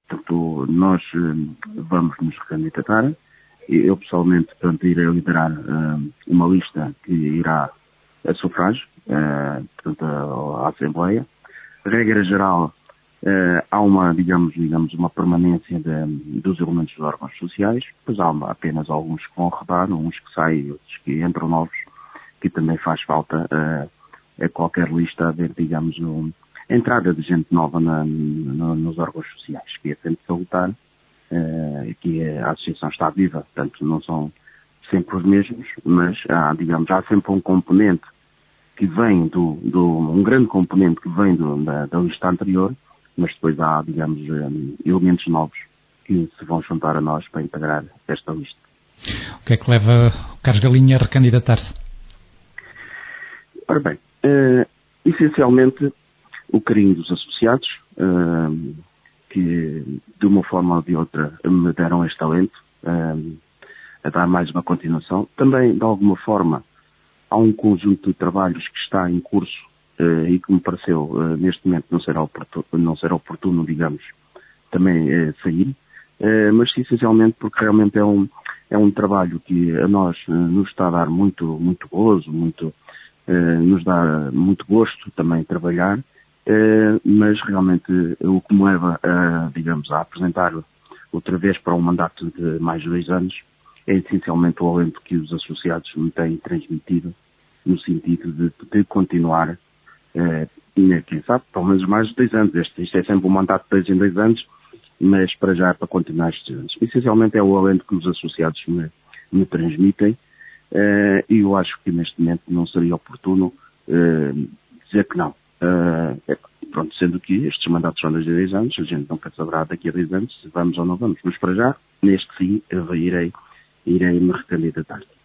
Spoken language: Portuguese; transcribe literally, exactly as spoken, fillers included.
portanto, nós uh, vamos nos recandidatar. Eu, pessoalmente, portanto, irei liderar uh, uma lista que irá a sufrágio, uh, portanto, à Assembleia. Regra geral, uh, há uma, digamos, digamos, uma permanência de, dos elementos dos órgãos sociais, pois há uma, apenas alguns que vão rodar, uns que saem, outros que entram novos, que também faz falta uh, a qualquer lista haver, digamos, um, a entrada de gente nova na, no, nos órgãos sociais, que é sempre salutar, uh, que a associação está viva, portanto não são sempre os mesmos, mas há, digamos, há sempre um componente que vem do, do um grande componente que vem do, da, da lista anterior, mas depois há, digamos, um, elementos novos que se vão juntar a nós para integrar esta lista. O que é que leva o Carlos Galinha a recandidatar-se? Ora bem, uh, essencialmente o carinho dos associados, uh, que de uma forma ou de outra me deram este talento, uh, a dar mais uma continuação. Também, de alguma forma, há um conjunto de trabalhos que está em curso uh, e que me pareceu, uh, neste momento, não será oportuno, não será oportuno digamos, também uh, sair, uh, mas essencialmente porque realmente é um, é um trabalho que a nós uh, nos está a dar muito, muito gozo, muito, uh, nos dá muito gosto também trabalhar, uh, mas realmente o que me leva a, digamos, a apresentar outra vez para um mandato de mais de dois anos é essencialmente o alento que os associados me têm transmitido, no sentido de poder continuar, eh, quem sabe, pelo menos mais de dois anos. Este, isto é sempre um mandato de dois em dois anos, mas para já é para continuar estes anos. Essencialmente é o alento que os associados me, me transmitem, eh, e eu acho que neste momento não seria oportuno eh, dizer que não. Eh, pronto, sendo que estes mandatos são de dois anos, a gente nunca saberá daqui a dois anos se vamos ou não vamos, mas para já, neste sim, eu irei irei me recandidatar.